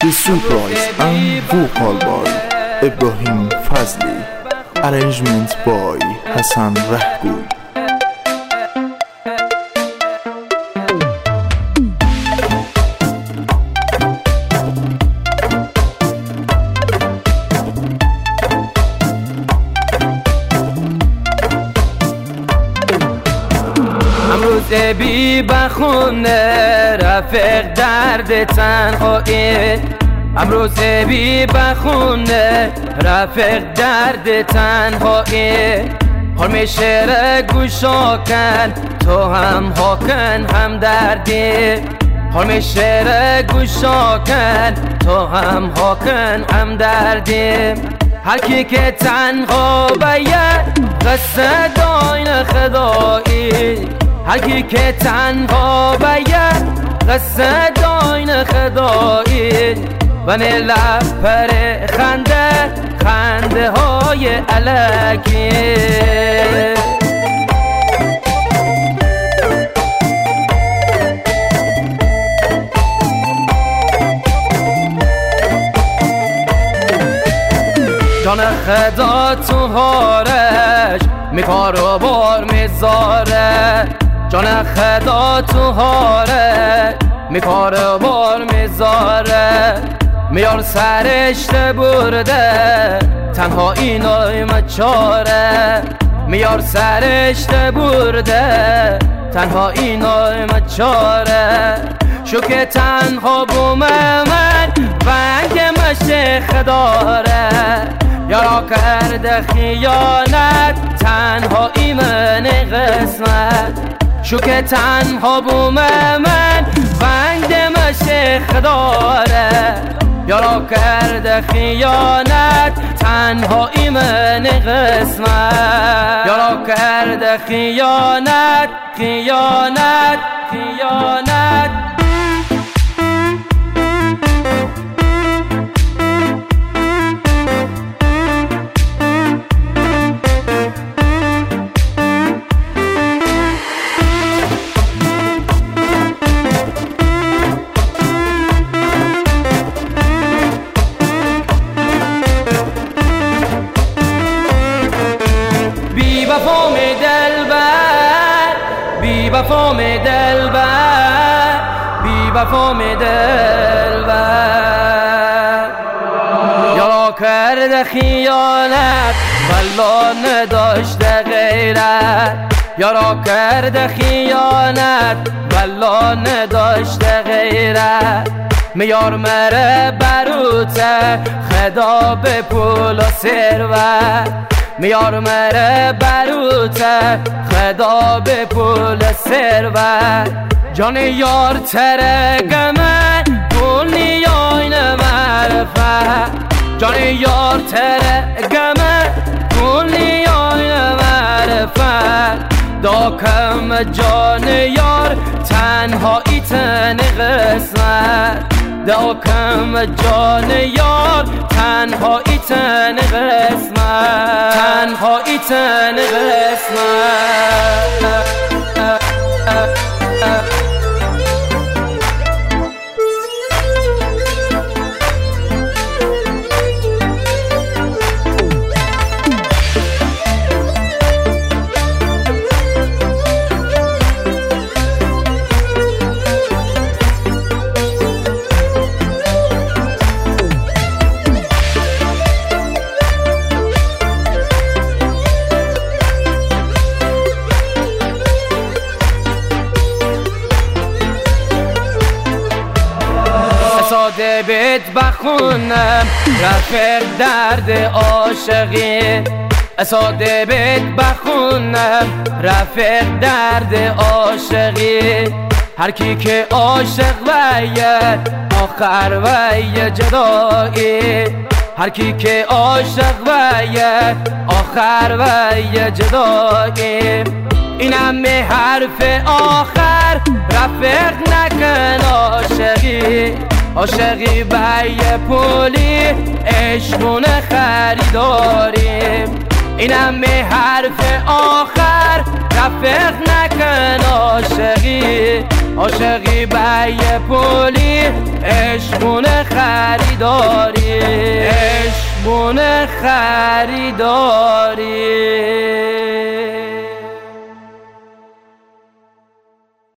The surprise and vocal by Ibrahim Fazli. Arrangement by Hassan Rahgui. امروز بی بخونه رفیق درد تنهایی، امروز بی بخونه رفیق درد تنهایی. حرم شعر گوشا کن تو هم هاکن هم دردی، حرم شعر گوشا کن تو هم هاکن هم دردی. هر کی که تنها بیه قصه داین خدایی، هر کی که تنها بیه قصه داین خدایی. و لب پر خنده خنده های الکی. جان خدا تو هارش میکار و بار میذاره، جان خدا تو هارش میکار و بار میذاره. میار سرش برده تنها اینای مچاره، میار سرش برده تنها اینای مچاره. شو که تنها بوم من ونگ مشیخ داره، یارا کرده خیانت تنها ایمن قسمت. شو که تنها بوم من ونگ مشیخ داره، یارا کرده خیانت تنها ایمن قسمت. یارا کرده خیانت خیانت خیانت. بی وفا می دلبر، بی وفا می دلبر، بی وفا می دلبر. یارا کرده خیانت والله نداشته غیرت، یارا کرده خیانت والله نداشته غیرت. میار مره بروته خدا به پول و ثروت، میار مره بروته خدا به پول ثروت. جان یار ترگمه پول نیاین معرفت، جان یار ترگمه پول نیاین معرفت. داکم جان یار تنهایی تن قسمت، داکم جان یار تنهایی تن قسمت، تنهایی تن قسمت. ساده بیت بخونم رفیق درد عاشقی، ساده بیت بخونم رفیق درد عاشقی. هر کی که عاشق ویه آخر ویه جدایی، هر کی که عاشق ویه آخر ویه جدایی. اینم حرف آخر رفیق نکن عاشقی، عاشقی بیه پولی عشقونه خریداریم. اینم حرف آخر رفیق نکن عاشقی، عاشقی بیه پولی، عشقونه خریداری، عشقونه خریداری.